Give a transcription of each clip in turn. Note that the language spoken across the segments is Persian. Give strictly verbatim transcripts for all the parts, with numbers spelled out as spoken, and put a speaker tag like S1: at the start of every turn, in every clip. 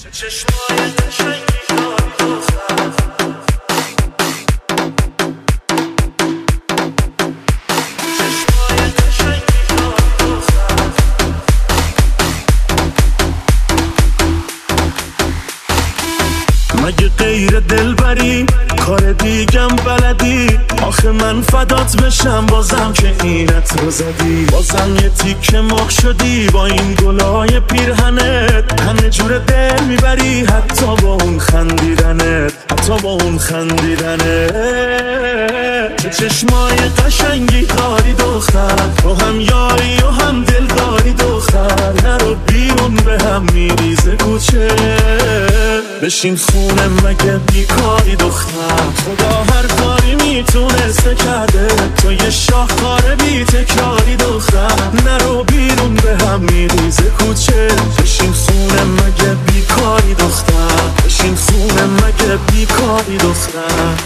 S1: مگه غیر دلبری کار دیگم بلدی؟ آخه من فدات بشم بازم که اینت رو زدی، بازم یه تیکه مخ شدی با این گلای پیرهنت، همه جور دل میبری حتی با اون خندیدنت، حتی با اون خندیدنت. چه چشمای قشنگی داری دختر، تو هم یاری و هم دل داری دختر، نرو بیرون به هم میریزه کوچه، بشین خونه مگه بیکاری دختر، خدا هر کاری میتونسته کرده، تو یه شاهکار بی تکراری دختر، نرو بیرون به هم میریزه کوچه، بشین خونه مگه بیکاری دختر، بشین خونه مگه بیکاری دختر.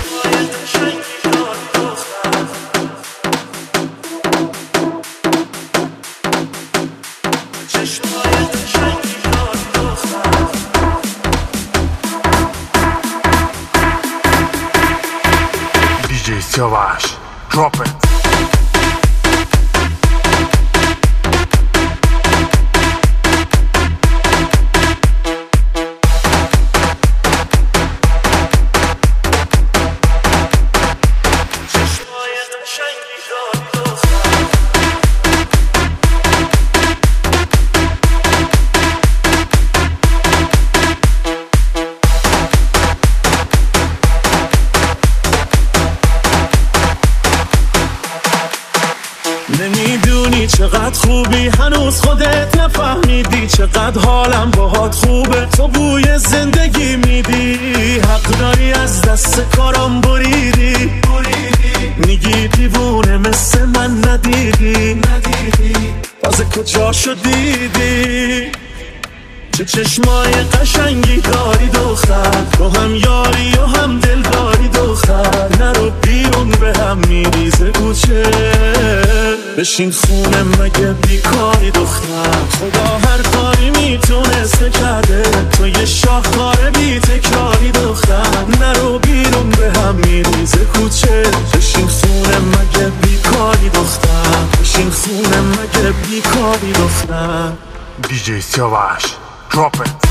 S2: Siavash, drop it.
S1: نمیدونی چقدر خوبی، هنوز خودت نفهمیدی چقدر حالم باهات خوبه، تو بوی زندگی میدی، حق داری از دست کارم بریدی، میگی دیوونه مثل من ندیدی، تازه کجا شدیدی؟ چه چشمای قشنگی داری دختر، تو هم یاری و هم دل داری دختر، نرو بیرون به هم میریزه کوچه، بشین خونه مگه بیکاری دختر، خدا هر کاری میتونسته کرده، تو یه شاهکار بی تکراری دختر، نرو بیرون به هم میریزه کوچه، بشین خونه مگه بیکاری دختر، بشین خونه مگه بیکاری دختر.
S2: دی جی Siavash, drop it.